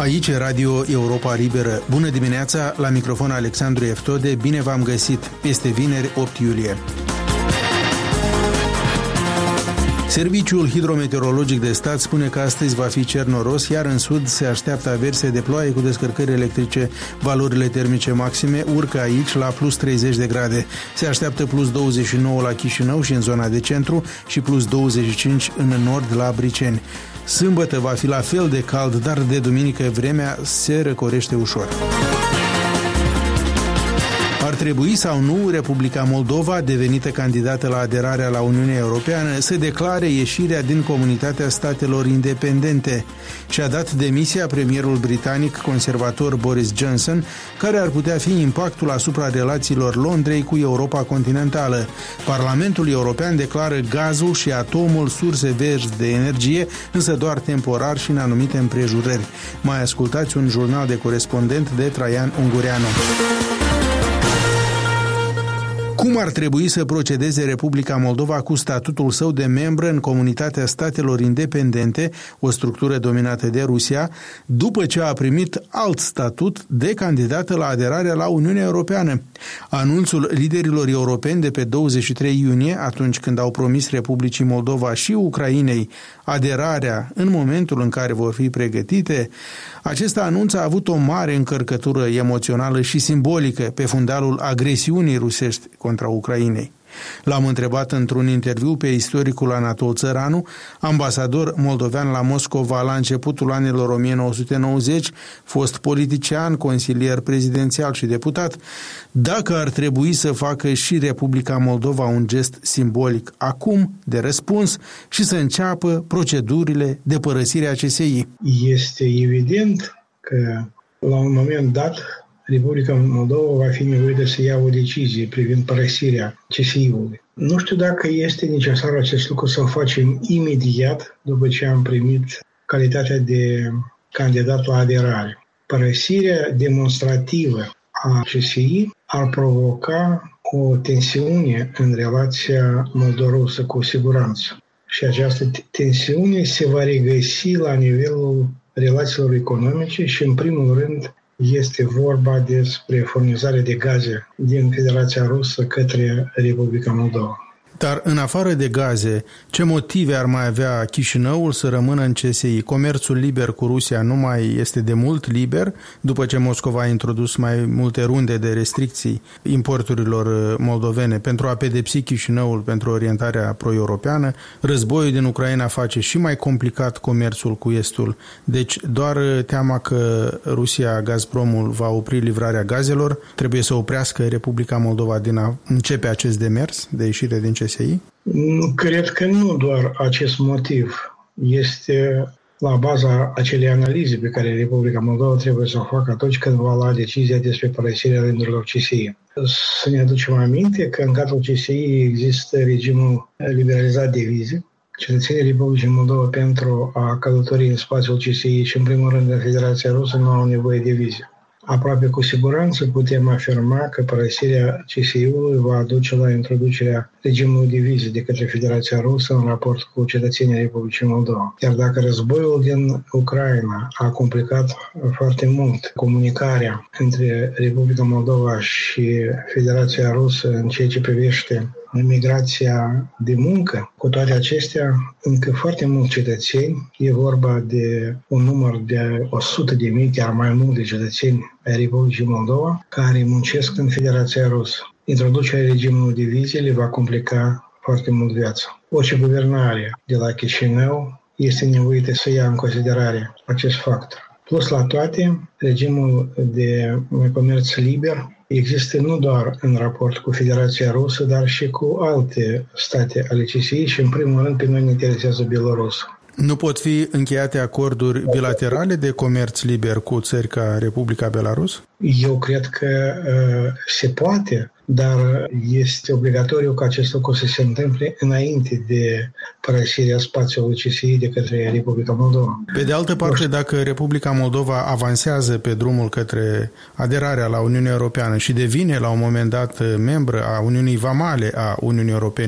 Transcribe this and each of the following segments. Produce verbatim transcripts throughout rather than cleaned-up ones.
Aici e Radio Europa Liberă. Bună dimineața, la microfon Alexandru Eftode, bine v-am găsit. Este vineri, opt iulie. Serviciul Hidrometeorologic de Stat spune că astăzi va fi cer noros, iar în sud se așteaptă averse de ploaie cu descărcări electrice. Valorile termice maxime urcă aici la plus treizeci de grade. Se așteaptă plus douăzeci și nouă la Chișinău și în zona de centru și plus douăzeci și cinci în nord la Briceni. Sâmbătă va fi la fel de cald, dar de duminică vremea se răcorește ușor. Ar trebui sau nu Republica Moldova, devenită candidată la aderarea la Uniunea Europeană, să declare ieșirea din comunitatea statelor independente? Și-a dat demisia premierul britanic conservator Boris Johnson, care ar putea fi impactul asupra relațiilor Londrei cu Europa continentală. Parlamentul European declară gazul și atomul surse verzi de energie, însă doar temporar și în anumite împrejurări. Mai ascultați un jurnal de corespondent de Traian Ungureanu. Cum ar trebui să procedeze Republica Moldova cu statutul său de membră în Comunitatea Statelor Independente, o structură dominată de Rusia, după ce a primit alt statut de candidată la aderarea la Uniunea Europeană? Anunțul liderilor europeni de pe douăzeci și trei iunie, atunci când au promis Republicii Moldova și Ucrainei aderarea în momentul în care vor fi pregătite, acest anunț a avut o mare încărcătură emoțională și simbolică pe fundalul agresiunii rusești contra Ucrainei. L-am întrebat într-un interviu pe istoricul Anatol Țăranu, ambasador moldovean la Moscova la începutul anilor o mie nouă sute nouăzeci, fost politician, consilier prezidențial și deputat, dacă ar trebui să facă și Republica Moldova un gest simbolic acum de răspuns și să înceapă procedurile de părăsire a C S I. Este evident că la un moment dat Republica Moldova va fi nevoită să ia o decizie privind părăsirea C S I-ului. Nu știu dacă este necesar acest lucru să o facem imediat după ce am primit calitatea de candidat la aderare. Părăsirea demonstrativă a C S I ar provoca o tensiune în relația moldorusă cu siguranță. Și această tensiune se va regăsi la nivelul relațiilor economice și, în primul rând, este vorba despre furnizarea de gaze din Federația Rusă către Republica Moldova. Dar în afară de gaze, ce motive ar mai avea Chișinăul să rămână în C S I? Comerțul liber cu Rusia nu mai este de mult liber, după ce Moscova a introdus mai multe runde de restricții importurilor moldovene pentru a pedepsi Chișinăul pentru orientarea pro-europeană. Războiul din Ucraina face și mai complicat comerțul cu Estul. Deci doar teama că Rusia, Gazpromul, va opri livrarea gazelor, trebuie să oprească Republica Moldova din a începe acest demers de ieșire din C S I? Cred că nu doar acest motiv este la baza acelei analize pe care Republica Moldova trebuie să o facă atunci când va lua decizia despre părăsirea rândurilor C S I. Să ne aducem aminte că în cadrul C S I există regimul liberalizat de vize. Cetățenii Republicii Moldova pentru a călători în spațiul C S I și în primul rând în Federația Rusă nu au nevoie de vize. Aproape cu siguranță putem afirma că părăsirea C S I-ului va aduce la introducerea regimului de vize de către Federația Rusă în raport cu cetățenii Republicii Moldova. Iar dacă războiul din Ucraina a complicat foarte mult comunicarea între Republica Moldova și Federația Rusă în ceea ce privește migrația de muncă, cu toate acestea, încă foarte mulți cetățeni, e vorba de un număr de o sută de mii, chiar mai mult de cetățeni ai Republicii Moldova, care muncesc în Federația Rusă. Introducerea regimului de vize le va complica foarte mult viața. Orice guvernare de la Chișinău este nevoită să ia în considerare acest factor. Plus la toate, regimul de comerț liber există nu doar în raport cu Federația Rusă, dar și cu alte state ale C S I și, în primul rând, pe noi ne interesează Belarus. Nu pot fi încheiate acorduri bilaterale de comerț liber cu țări ca Republica Belarus? Eu cred că uh, se poate, dar este obligatoriu ca acest lucru să se întâmple înainte de părăsirea spațiului C S I de către Republica Moldova. Pe de altă parte, dacă Republica Moldova avansează pe drumul către aderarea la Uniunea Europeană și devine la un moment dat membră a Uniunii Vamale a Uniunii Europene,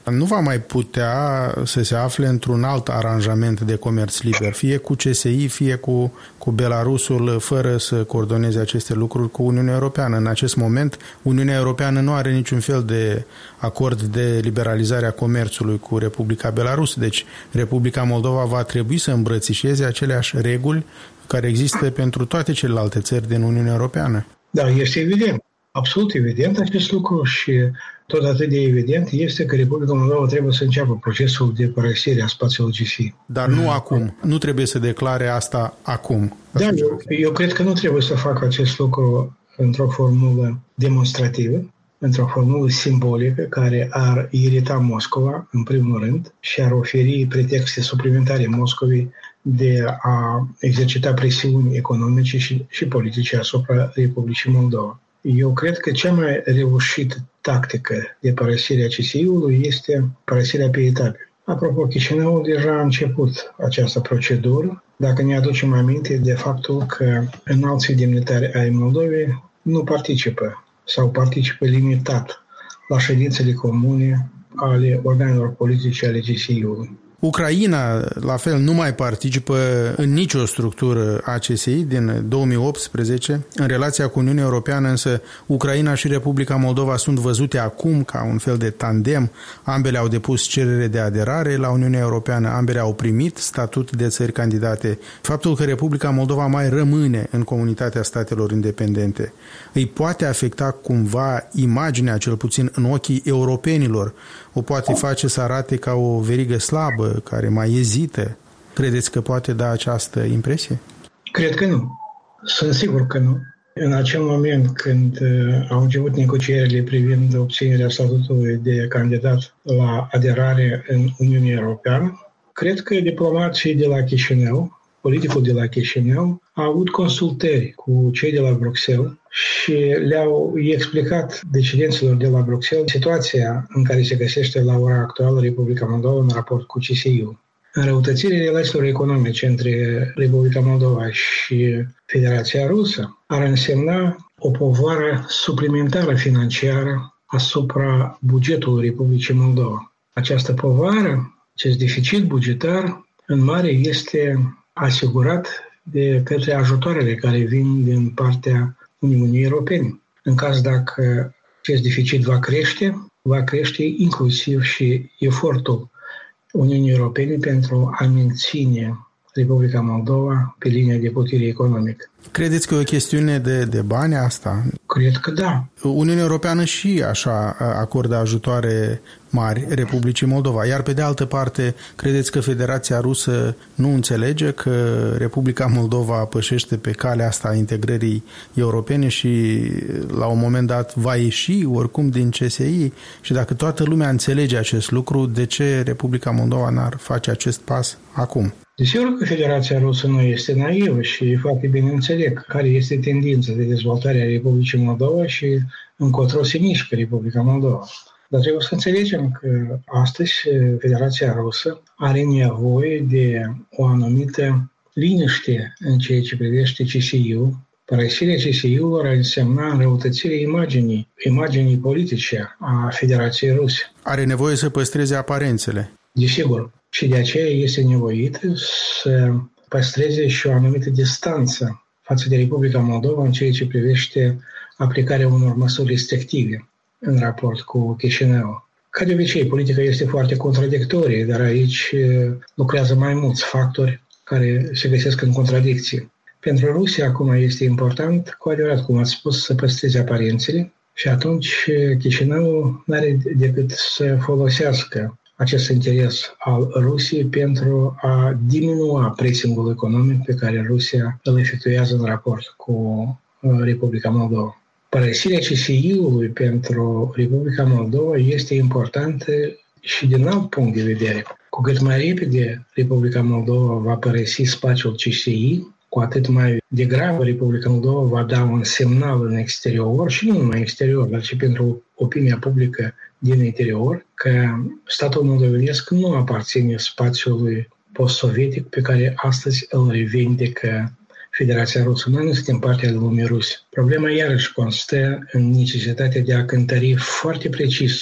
Nu va mai putea să se afle într-un alt aranjament de comerț liber, fie cu C S I, fie cu, cu Belarusul, fără să coordoneze aceste lucruri cu Uniunea Europeană. În acest moment, Uniunea Europeană nu are niciun fel de acord de liberalizare a comerțului cu Republica Belarus, deci Republica Moldova va trebui să îmbrățișeze aceleași reguli care există pentru toate celelalte țări din Uniunea Europeană. Da, este evident. Absolut evident acest lucru și tot atât de evident este că Republica Moldova trebuie să înceapă procesul de părăsire a spațiului G S I. Dar nu acum. Nu trebuie să declare asta acum. Da, eu, eu cred că nu trebuie să facă acest lucru într-o formulă demonstrativă, într-o formulă simbolică care ar irita Moscova, în primul rând, și ar oferi pretexte suplimentare Moscovei de a exercita presiuni economice și, și politice asupra Republicii Moldova. Eu cred că cea mai reușită tactică de părăsire a C S I-ului este părăsirea pe etape. Apropo, Chișinăul deja a început această procedură, dacă ne aducem aminte de faptul că înalții demnitari ai Moldovei nu participă sau participă limitat la ședințele comune ale organelor politice ale G S I-ului. Ucraina, la fel, nu mai participă în nicio structură a C S I din două mii optsprezece. În relația cu Uniunea Europeană, însă, Ucraina și Republica Moldova sunt văzute acum ca un fel de tandem. Ambele au depus cerere de aderare la Uniunea Europeană, ambele au primit statut de țări candidate. Faptul că Republica Moldova mai rămâne în comunitatea statelor independente îi poate afecta cumva imaginea, cel puțin în ochii europenilor, o poate face să arate ca o verigă slabă, care mai ezită. Credeți că poate da această impresie? Cred că nu. Sunt sigur că nu. În acel moment când au început negocierile privind obținerea statutului de candidat la aderare în Uniunea Europeană, cred că diplomații de la Chișinău, politicul de la Chișinău, a avut consultări cu cei de la Bruxelles și le-au explicat decidenților de la Bruxelles situația în care se găsește la ora actuală Republica Moldova în raport cu C S I-ul. Înrăutățirea relațiilor economice între Republica Moldova și Federația Rusă ar însemna o povară suplimentară financiară asupra bugetului Republicii Moldova. Această povară, acest deficit bugetar, în mare este asigurat de către ajutoarele care vin din partea Uniunii Europene. În caz dacă acest deficit va crește, va crește inclusiv și efortul Uniunii Europene pentru a menține Republica Moldova pe linia de putere economică. Credeți că e o chestiune de, de bani asta? Cred că da. Uniunea Europeană și așa acordă ajutoare mari Republicii Moldova. Iar pe de altă parte, credeți că Federația Rusă nu înțelege că Republica Moldova pășește pe calea asta a integrării europene și la un moment dat va ieși oricum din C S I? Și dacă toată lumea înțelege acest lucru, de ce Republica Moldova n-ar face acest pas acum? Desigur că Federația Rusă nu este naivă și foarte bine înțeleg care este tendința de dezvoltare a Republicii Moldova și încotro se mișcă Republica Moldova. Dar trebuie să înțelegem că astăzi Federația Rusă are nevoie de o anumită liniște în ceea ce privește C S I-ul. Părăsirea C S I-ului ar însemna înrăutățirea imaginii, imaginii politice a Federației Ruse. Are nevoie să păstreze aparențele. Desigur. Și de aceea este nevoit să păstreze și o anumită distanță față de Republica Moldova în ceea ce privește aplicarea unor măsuri restrictive în raport cu Chișinău. Ca de obicei, politica este foarte contradictorie, dar aici lucrează mai mulți factori care se găsesc în contradicție. Pentru Rusia acum este important, cu adevărat, cum ați spus, să păstreze aparențele și atunci Chișinău nu are decât să folosească acest interes al Rusiei pentru a diminua pressingul economic pe care Rusia îl efectuează în raport cu Republica Moldova. Părăsirea C S I-ului pentru Republica Moldova este importantă și din alt punct de vedere. Cu cât mai repede Republica Moldova va părăsi spațiul C S I, cu atât mai degrabă Republica Moldova va da un semnal în exterior și nu numai în exterior, dar și pentru opinia publică din interior, că statul moldovenesc nu aparține spațiului post-sovietic pe care astăzi îl revendică Federația Rusă. Noi nu suntem partea de lumii ruse. Problema iarăși constă în necesitatea de a cântări foarte precis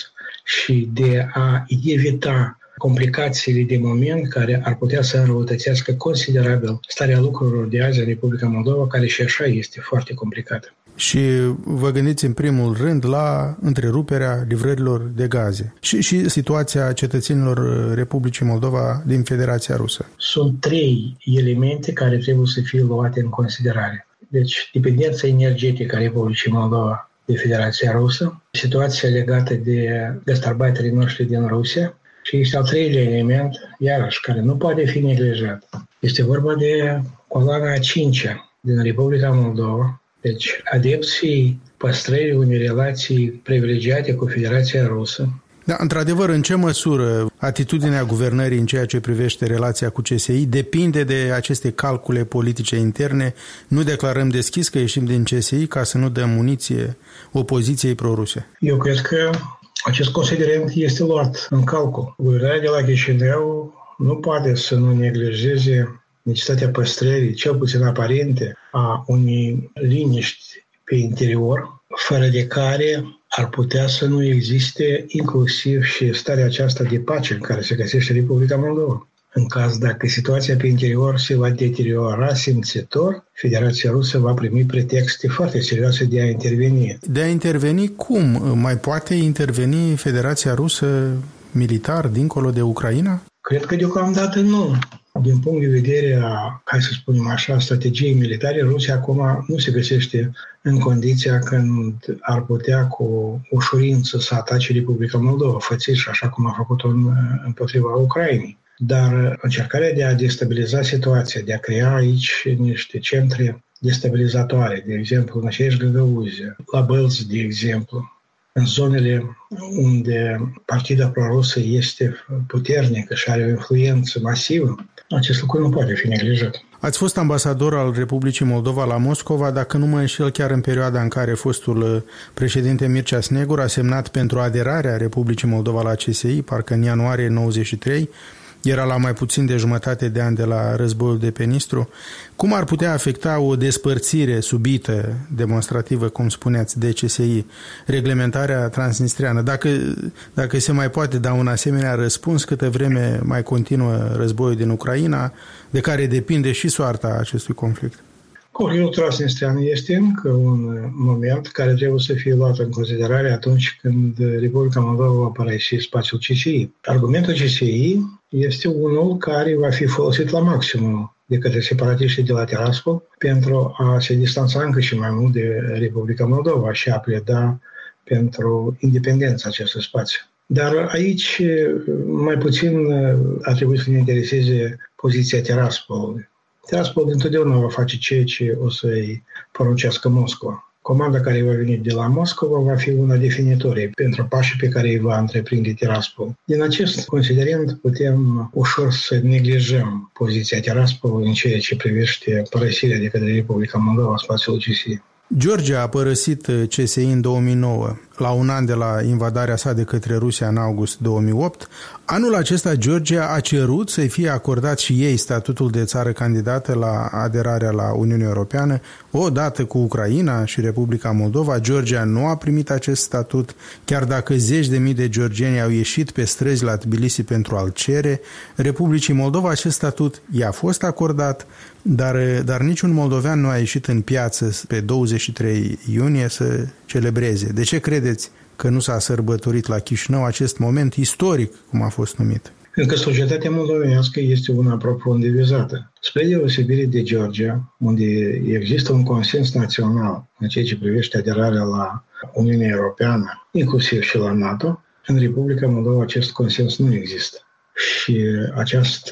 și de a evita complicațiile de moment care ar putea să înrăutățească considerabil starea lucrurilor de azi în Republica Moldova, care și așa este foarte complicată. Și vă gândiți în primul rând la întreruperea livrărilor de gaze și, și situația cetățenilor Republicii Moldova din Federația Rusă. Sunt trei elemente care trebuie să fie luate în considerare. Deci, dependența energetică a Republicii Moldova de Federația Rusă, situația legată de gastarbeiterii noștri din Rusia și este al treilea element, iarăși, care nu poate fi neglijat. Este vorba de coloana a cincea din Republica Moldova, deci adepții păstrării unei relații privilegiate cu Federația Rusă. Da, într-adevăr, în ce măsură atitudinea guvernării în ceea ce privește relația cu C S I depinde de aceste calcule politice interne? Nu declarăm deschis că ieșim din C S I ca să nu dăm muniție opoziției pro-ruse? Eu cred că acest considerent este luat în calcul. Guvernarea de la Chișinău nu poate să nu neglijeze necesitatea păstrării, cel puțin aparente, a unei liniști pe interior, fără de care ar putea să nu existe inclusiv și starea aceasta de pace în care se găsește Republica Moldova. În caz dacă situația pe interior se va deteriora simțitor, Federația Rusă va primi pretexte foarte serioase de a interveni. De a interveni cum? Mai poate interveni Federația Rusă militar dincolo de Ucraina? Cred că deocamdată nu. Din punct de vedere a, hai să spunem așa, strategiei militare, Rusia acum nu se găsește în condiția când ar putea cu ușurință să atace Republica Moldova, fățiș, așa cum a făcut-o în, împotriva Ucrainei. Dar încercarea de a destabiliza situația, de a crea aici niște centre destabilizatoare, de exemplu, în aceeași Găgăuzie, la Bălți, de exemplu, în zonele unde partida pro-rusă este puternică și are o influență masivă, acest lucru nu poate fi neglijat. Ați fost ambasador al Republicii Moldova la Moscova, dacă nu mă înșel, chiar în perioada în care fostul președinte Mircea Snegur a semnat pentru aderarea Republicii Moldova la C S I, parcă în ianuarie nouăzeci și trei, era la mai puțin de jumătate de ani de la războiul de pe Nistru. Cum ar putea afecta o despărțire subită, demonstrativă, cum spuneați, de C S I, reglementarea transnistriană? Dacă, dacă se mai poate da un asemenea răspuns, câtă vreme mai continuă războiul din Ucraina, de care depinde și soarta acestui conflict? Conflictul transnistrian este încă un moment care trebuie să fie luat în considerare atunci când Republica Moldova va părăsi spațiul C S I. Argumentul C S I este unul care va fi folosit la maximum de către separatiștii de la Tiraspol pentru a se distanța încă și mai mult de Republica Moldova și a pleda pentru independența acestui spațiu. Dar aici mai puțin ar trebui să ne intereseze poziția Tiraspolului. Tiraspol dintotdeauna va face ceea ce o să-i poruncească Moscova. Comanda care va veni de la Moscova va fi una definitorie pentru pașii pe care îi va întreprinde Tiraspol. Din acest considerent putem ușor să neglijăm poziția Tiraspolului în ceea ce privește părăsirea de către Republica Moldova a spațiului C S I. Georgia a părăsit C S I în două mii nouă, la un an de la invadarea sa de către Rusia în august două mii opt. Anul acesta Georgia a cerut să-i fie acordat și ei statutul de țară candidată la aderarea la Uniunea Europeană. Odată cu Ucraina și Republica Moldova, Georgia nu a primit acest statut, chiar dacă zeci de mii de georgieni au ieșit pe străzi la Tbilisi pentru a-l cere. Republicii Moldova acest statut i-a fost acordat, dar, dar niciun moldovean nu a ieșit în piață pe douăzeci și trei iunie să celebreze. De ce credeți că nu s-a sărbătorit la Chișinău acest moment istoric, cum a fost numit? Încă societatea moldovenească este una profund divizată. Spre deosebire de Georgia, unde există un consens național în ceea ce privește aderarea la Uniunea Europeană, inclusiv și la NATO, în Republica Moldova acest consens nu există. Și această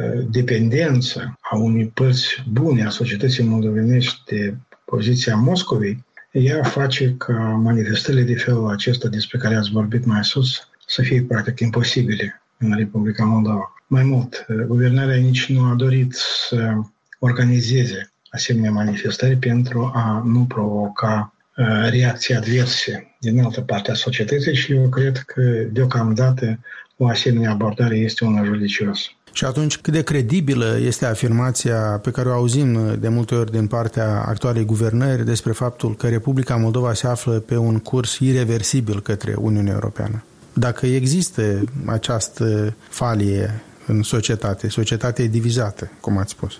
dependență a unei părți bune a societății moldovenești de poziția Moscovei, ea face ca manifestările de felul acesta despre care ați vorbit mai sus să fie practic imposibile în Republica Moldova. Mai mult, guvernarea nici nu a dorit să organizeze asemenea manifestări pentru a nu provoca reacții adverse din altă parte a societății și eu cred că deocamdată o asemenea abordare este una judicioasă. Și atunci, cât de credibilă este afirmația pe care o auzim de multe ori din partea actualei guvernări despre faptul că Republica Moldova se află pe un curs ireversibil către Uniunea Europeană? dacă există această falie în societate, societatea e divizată, cum ați spus.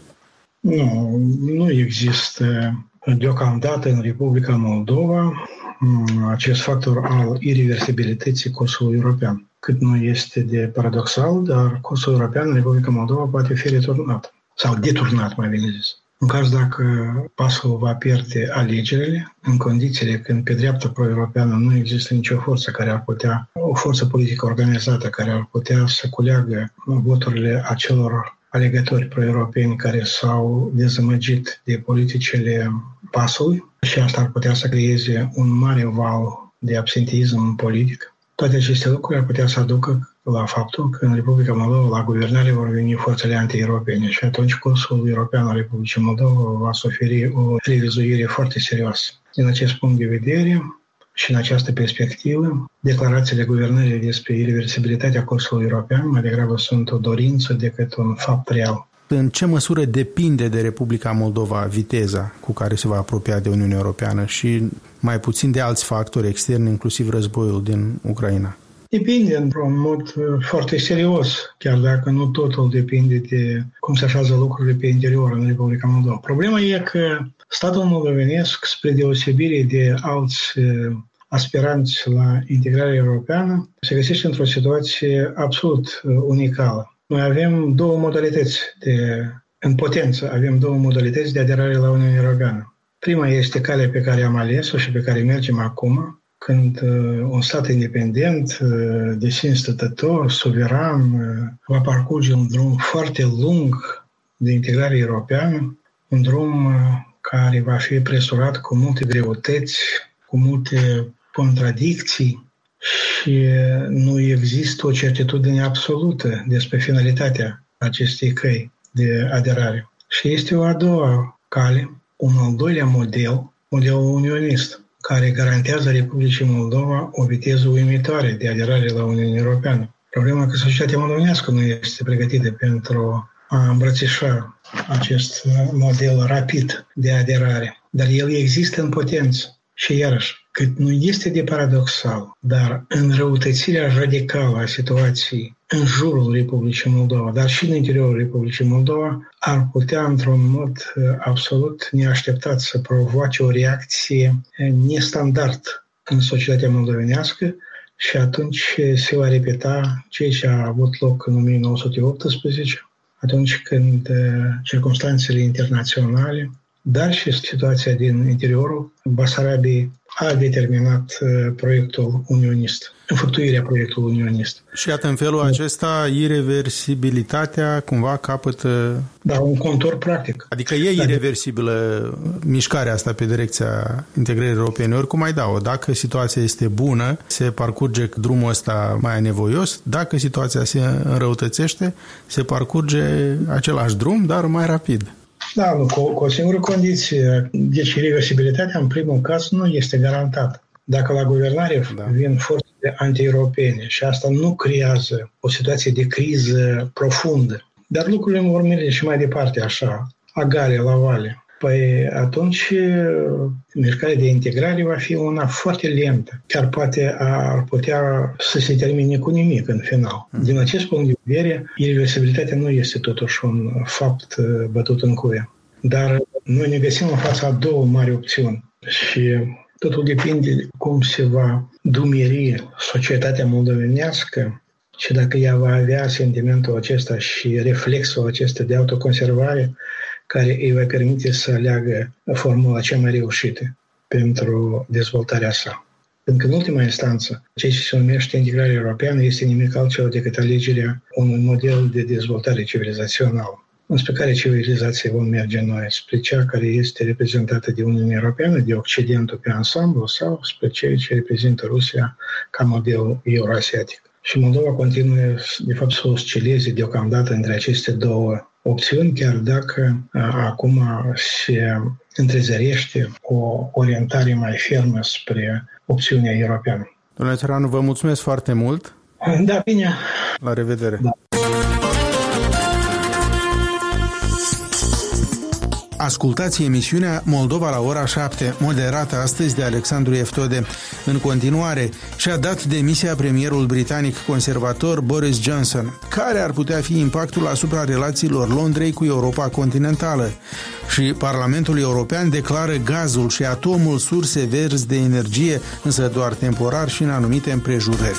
Nu, nu există deocamdată în Republica Moldova acest factor al irreversibilității Kosovului european. Cât nu este de paradoxal, dar Kosovo european în Republica Moldova poate fi returnat sau deturnat, mai bine zis. În caz dacă PASO va pierde alegerile, în condițiile când pe dreapta pro-europeană nu există nicio forță care ar putea, o forță politică organizată care ar putea să culeagă voturile acelor alegători pro-europeni care s-au dezamăgit de politicile PASO-ului și asta ar putea să creeze un mare val de absenteism politic. Toate aceste lucruri ar putea să aducă la faptul că în Republica Moldova la guvernare vor veni forțele anti-europene și atunci Consiliul European al Republicii Moldova va suferi o revizuire foarte serioasă. Din acest punct de vedere și în această perspectivă, declarațiile guvernării despre irreversibilitatea Consiliului European mai degrabă sunt o dorință decât un fapt real. În ce măsură depinde de Republica Moldova viteza cu care se va apropia de Uniunea Europeană și mai puțin de alți factori externi, inclusiv războiul din Ucraina? Depinde într-un mod foarte serios, chiar dacă nu totul depinde de cum se așează lucrurile pe interior în Republica Moldova. Problema e că statul moldovenesc, spre deosebire de alți aspiranți la integrare europeană, se găsește într-o situație absolut unicală. Noi avem două modalități de, în potență, avem două modalități de aderare la Uniunea Europeană. Prima este calea pe care am ales-o și pe care mergem acum, când uh, un stat independent, uh, de sine stătător, suveran, uh, va parcurge un drum foarte lung de integrare europeană, un drum uh, care va fi presurat cu multe greutăți, cu multe contradicții și uh, nu există o certitudine absolută despre finalitatea acestei căi de aderare. Și este o a doua cale, un al doilea model, modelul unionist, care garantează Republicii Moldova o viteză uimitoare de aderare la Uniunea Europeană. Problema e că societatea moldovenească nu este pregătită pentru a îmbrățișa acest model rapid de aderare, dar el există în potență. Și iarăși, cât nu este de paradoxal, dar înrăutățirea radicală a situației în jurul Republicii Moldova, dar și în interiorul Republicii Moldova, ar putea, într-un mod absolut neașteptat, să provoace o reacție nestandard în societatea moldovenească și atunci se va repeta ceea ce a avut loc în o mie nouă sute optsprezece, atunci când circumstanțele internaționale, dar și situația din interiorul Basarabiei a determinat proiectul unionist, înfăptuirea proiectului unionist. Și iată, în felul acesta, irreversibilitatea cumva capătă... Da, un contur practic. Adică e irreversibilă mișcarea asta pe direcția integrării europene. Oricum mai da-o. Dacă situația este bună, se parcurge drumul ăsta mai nevoios. Dacă situația se înrăutățește, se parcurge același drum, dar mai rapid. Da, nu, cu, cu o singură condiție. Deci irreversibilitatea, în primul caz, nu este garantată. Dacă la guvernare da. vin forțele anti-europene și asta nu creează o situație de criză profundă, dar lucrurile vor merge și mai departe așa, a gale, la vale, păi atunci mișcarea de integrare va fi una foarte lentă. Chiar poate ar putea să se termine cu nimic în final. Din acest punct de vedere, irreversibilitatea nu este totuși un fapt bătut în cuie. Dar noi ne găsim în fața a două mari opțiuni și totul depinde cum se va dumeri societatea moldovenească și dacă ea va avea sentimentul acesta și reflexul acesta de autoconservare care îi va permite să aleagă formula cea mai reușită pentru dezvoltarea sa. Pentru că, în ultima instanță, ceea ce se numește integrare europeană este nimic altceva decât alegerea unui model de dezvoltare civilizațională. Înspre care civilizație vom merge noi? Spre cea care este reprezentată de Uniunea Europeană, de Occidentul pe ansamblu, sau spre ceea ce reprezintă Rusia ca model euroasiatic? Și Moldova continuă, de fapt, să oscileze deocamdată între aceste două opțiuni, chiar dacă a, acum se întrezărește o orientare mai fermă spre opțiunea europeană. Domnule Țăranu, vă mulțumesc foarte mult. Da, bine. La revedere. Da. Ascultați emisiunea Moldova la ora șapte, moderată astăzi de Alexandru Eftode. În continuare, și-a dat demisia premierul britanic conservator Boris Johnson. Care ar putea fi impactul asupra relațiilor Londrei cu Europa continentală? Și Parlamentul European declară gazul și atomul surse verzi de energie, însă doar temporar și în anumite împrejurări.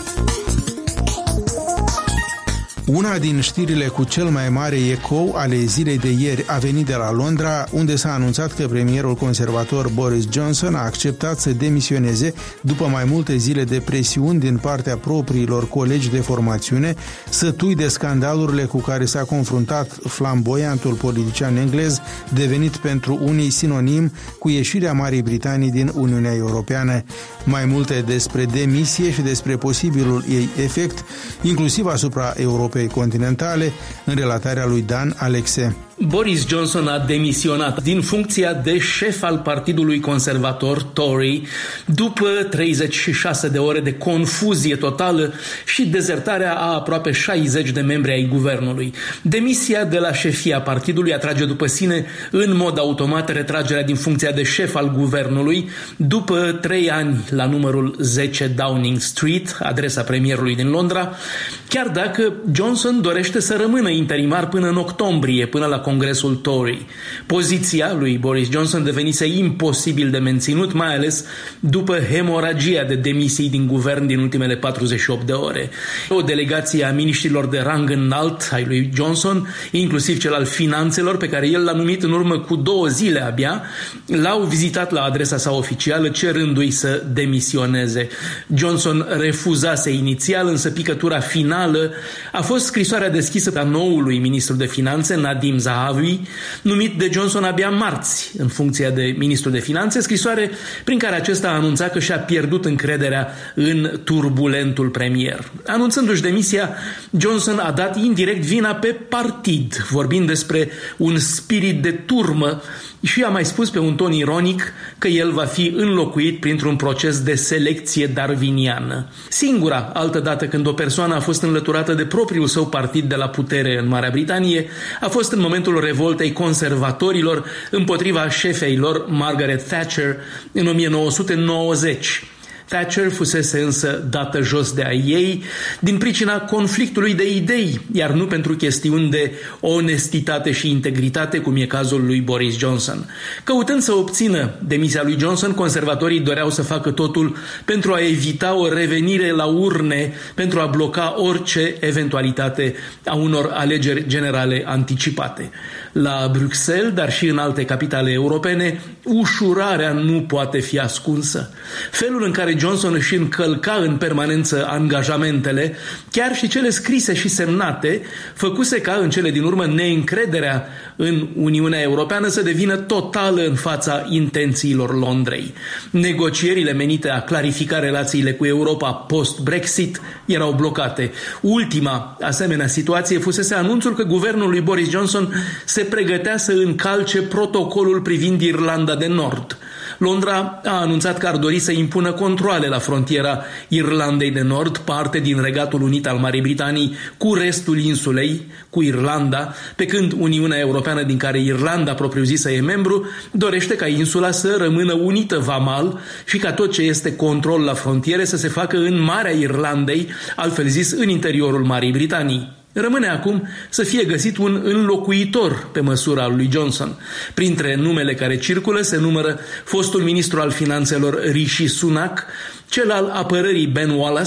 Una din știrile cu cel mai mare ecou ale zilei de ieri a venit de la Londra, unde s-a anunțat că premierul conservator Boris Johnson a acceptat să demisioneze după mai multe zile de presiuni din partea propriilor colegi de formațiune, sătui de scandalurile cu care s-a confruntat flamboiantul politician englez, devenit pentru unii sinonim cu ieșirea Marii Britanii din Uniunea Europeană. Mai multe despre demisie și despre posibilul ei efect, inclusiv asupra Europei continentale, în relatarea lui Dan Alexe. Boris Johnson a demisionat din funcția de șef al Partidului Conservator Tory după treizeci și șase de ore de confuzie totală și dezertarea a aproape șaizeci de membri ai guvernului. Demisia de la șefia partidului atrage după sine în mod automat retragerea din funcția de șef al guvernului după trei ani la numărul zece Downing Street, adresa premierului din Londra, chiar dacă Johnson dorește să rămână interimar până în octombrie, până la Congresul Tory. Poziția lui Boris Johnson devenise imposibil de menținut, mai ales după hemoragia de demisii din guvern din ultimele patruzeci și opt de ore. O delegație a miniștrilor de rang înalt ai lui Johnson, inclusiv cel al finanțelor, pe care el l-a numit în urmă cu două zile abia, l-au vizitat la adresa sa oficială cerându-i să demisioneze. Johnson refuzase inițial, însă picătura finală a fost scrisoarea deschisă a noului ministru de finanțe, Nadim Zahawi, numit de Johnson abia marți în funcția de ministru de finanțe, scrisoare prin care acesta a anunțat că și-a pierdut încrederea în turbulentul premier. Anunțându-și demisia, Johnson a dat indirect vina pe partid, vorbind despre un spirit de turmă și a mai spus pe un ton ironic că el va fi înlocuit printr-un proces de selecție darwiniană. Singura altă dată când o persoană a fost înlăturată de propriul său partid de la putere în Marea Britanie a fost în momentul revoltei conservatorilor împotriva șefei lor, Margaret Thatcher, în o mie nouă sute nouăzeci. Thatcher fusese însă dată jos de a ei din pricina conflictului de idei, iar nu pentru chestiuni de onestitate și integritate, cum e cazul lui Boris Johnson. Căutând să obțină demisia lui Johnson, conservatorii doreau să facă totul pentru a evita o revenire la urne, pentru a bloca orice eventualitate a unor alegeri generale anticipate. La Bruxelles, dar și în alte capitale europene, ușurarea nu poate fi ascunsă. Felul în care Johnson își încălca în permanență angajamentele, chiar și cele scrise și semnate, făcuse ca în cele din urmă neîncrederea în Uniunea Europeană să devină totală în fața intențiilor Londrei. Negocierile menite a clarifica relațiile cu Europa post-Brexit erau blocate. Ultima asemenea situație fusese anunțul că guvernul lui Boris Johnson se pregătea să încalce protocolul privind Irlanda de Nord. Londra a anunțat că ar dori să impună controale la frontiera Irlandei de Nord, parte din Regatul Unit al Marii Britanii, cu restul insulei, cu Irlanda, pe când Uniunea Europeană, din care Irlanda propriu-zisă e membru, dorește ca insula să rămână unită vamal și ca tot ce este control la frontiere să se facă în Marea Irlandei, altfel zis în interiorul Marii Britanii. Rămâne acum să fie găsit un înlocuitor pe măsura lui Johnson. Printre numele care circulă se numără fostul ministru al finanțelor Rishi Sunak, cel al apărării Ben Wallace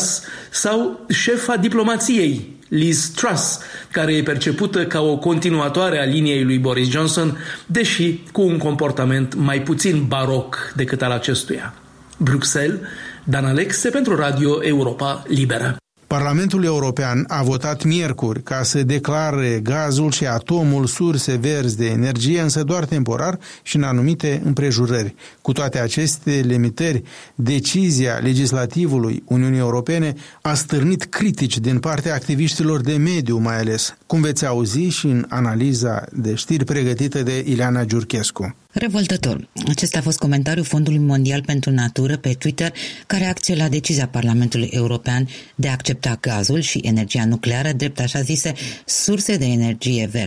sau șefa diplomației Liz Truss, care e percepută ca o continuatoare a liniei lui Boris Johnson, deși cu un comportament mai puțin baroc decât al acestuia. Bruxelles, Dan Alexe pentru Radio Europa Liberă. Parlamentul European a votat miercuri ca să declare gazul și atomul surse verzi de energie, însă doar temporar și în anumite împrejurări. Cu toate aceste limitări, decizia legislativului Uniunii Europene a stârnit critici din partea activiștilor de mediu mai ales, cum veți auzi și în analiza de știri pregătită de Ileana Giurchescu. Revoltător. Acesta a fost comentariul Fondului Mondial pentru Natură pe Twitter, ca reacție la decizia Parlamentului European de a accepta gazul și energia nucleară drept așa zise surse de energie verde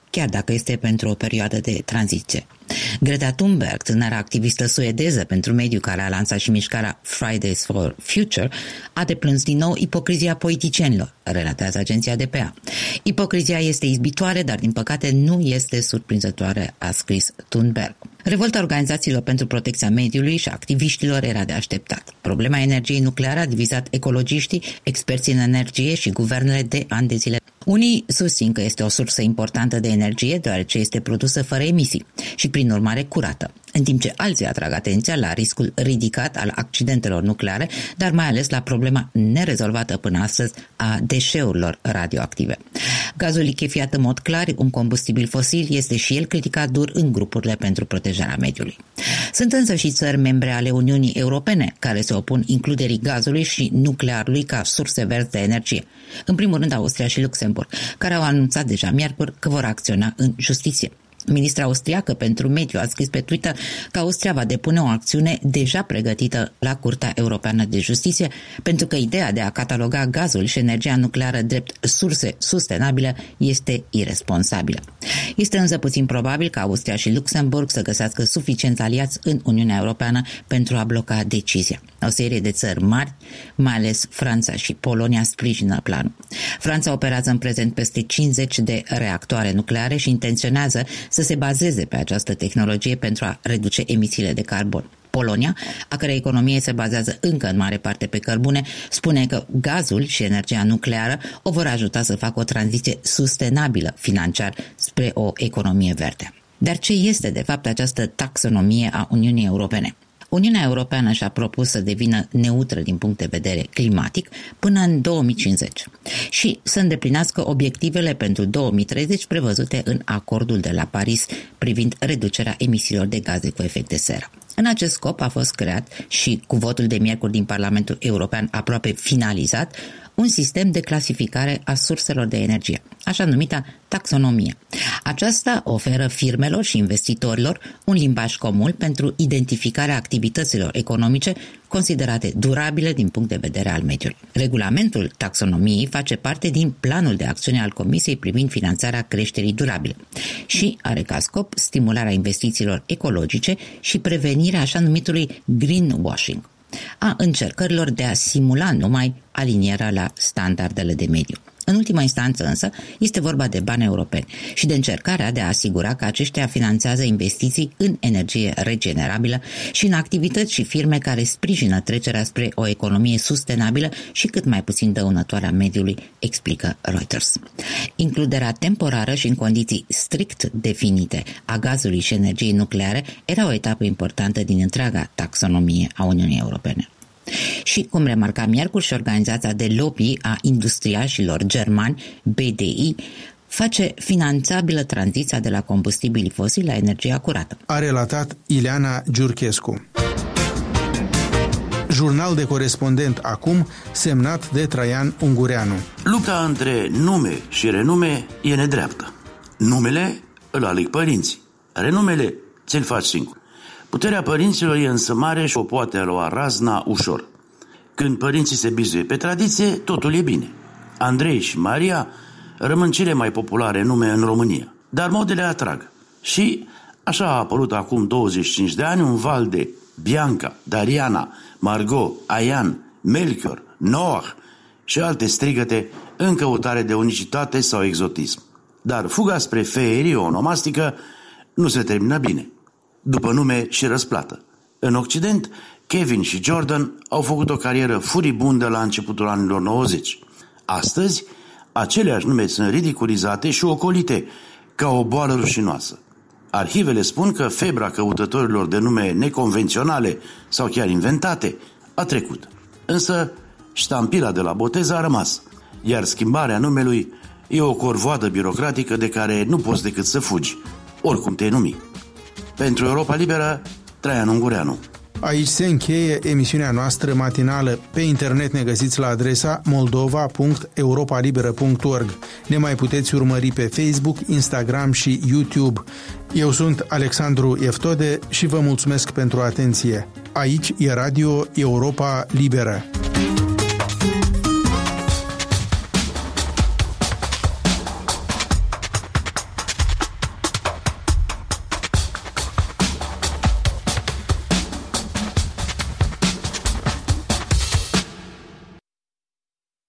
chiar dacă este pentru o perioadă de tranziție. Greta Thunberg, tânăra activistă suedeză pentru mediu care a lansat și mișcarea Fridays for Future, a deplâns din nou ipocrizia politicienilor, relatează agenția D P A. Ipocrizia este izbitoare, dar din păcate nu este surprinzătoare, a scris Thunberg. Revolta organizațiilor pentru protecția mediului și a activiștilor era de așteptat. Problema energiei nucleare a divizat ecologiștii, experții în energie și guvernele de ani de zile. Unii susțin că este o sursă importantă de energie, deoarece este produsă fără emisii și, prin urmare, curată, în timp ce alții atrag atenția la riscul ridicat al accidentelor nucleare, dar mai ales la problema nerezolvată până astăzi a deșeurilor radioactive. Gazul lichefiat în mod clar, un combustibil fosil, este și el criticat dur în grupurile pentru protejarea mediului. Sunt însă și țări membre ale Uniunii Europene care se opun includerii gazului și nuclearului ca surse verzi de energie. În primul rând Austria și Luxemburg, care au anunțat deja miercuri că vor acționa în justiție. Ministra austriacă pentru mediu a scris pe Twitter că Austria va depune o acțiune deja pregătită la Curtea Europeană de Justiție, pentru că ideea de a cataloga gazul și energia nucleară drept surse sustenabile este iresponsabilă. Este însă puțin probabil ca Austria și Luxemburg să găsească suficienți aliați în Uniunea Europeană pentru a bloca decizia. O serie de țări mari, mai ales Franța și Polonia, sprijină planul. Franța operează în prezent peste cincizeci de reactoare nucleare și intenționează să se bazeze pe această tehnologie pentru a reduce emisiile de carbon. Polonia, a cărei economie se bazează încă în mare parte pe cărbune, spune că gazul și energia nucleară o vor ajuta să facă o tranziție sustenabilă financiar spre o economie verde. Dar ce este de fapt această taxonomie a Uniunii Europene? Uniunea Europeană și-a propus să devină neutră din punct de vedere climatic până în două mii cincizeci și să îndeplinească obiectivele pentru două mii treizeci prevăzute în acordul de la Paris privind reducerea emisiilor de gaze cu efect de seră. În acest scop a fost creat și, cu votul de miercuri din Parlamentul European aproape finalizat, un sistem de clasificare a surselor de energie, așa numita taxonomie. Aceasta oferă firmelor și investitorilor un limbaj comun pentru identificarea activităților economice considerate durabile din punct de vedere al mediului. Regulamentul taxonomiei face parte din planul de acțiune al Comisiei privind finanțarea creșterii durabile și are ca scop stimularea investițiilor ecologice și prevenirea așa numitului greenwashing, a încercărilor de a simula numai alinierea la standardele de mediu. În ultima instanță însă este vorba de bani europeni și de încercarea de a asigura că aceștia finanțează investiții în energie regenerabilă și în activități și firme care sprijină trecerea spre o economie sustenabilă și cât mai puțin dăunătoare a mediului, explică Reuters. Includerea temporară și în condiții strict definite a gazului și energiei nucleare era o etapă importantă din întreaga taxonomie a Uniunii Europene. Și, cum remarca miercuri și organizația de lobby a industriașilor germani, B D I, face finanțabilă tranziția de la combustibili fosili la energia curată. A relatat Ileana Giurchescu. Jurnal de corespondent acum, semnat de Traian Ungureanu. Lupta între nume și renume e nedreaptă. Numele îl aleg părinții, renumele ți-l faci singur. Puterea părinților e însă mare și o poate lua razna ușor. Când părinții se bizuie pe tradiție, totul e bine. Andrei și Maria rămân cele mai populare nume în România, dar modele atrag. Și așa a apărut acum douăzeci și cinci de ani un val de Bianca, Dariana, Margot, Aian, Melchior, Noah și alte strigăte în căutare de unicitate sau exotism. Dar fuga spre feerie onomastică nu se termină bine. După nume și răsplată. În Occident, Kevin și Jordan au făcut o carieră furibundă la începutul anilor nouăzeci. Astăzi, aceleași nume sunt ridiculizate și ocolite ca o boală rușinoasă. Arhivele spun că febra căutătorilor de nume neconvenționale sau chiar inventate a trecut. Însă, ștampila de la botez a rămas, iar schimbarea numelui e o corvoadă birocratică de care nu poți decât să fugi, oricum te numi. Pentru Europa Liberă, Traian Ungureanu. Aici se încheie emisiunea noastră matinală. Pe internet ne găsiți la adresa moldova punct europa liberă punct org. Ne mai puteți urmări pe Facebook, Instagram și YouTube. Eu sunt Alexandru Eftode și vă mulțumesc pentru atenție. Aici e Radio Europa Liberă.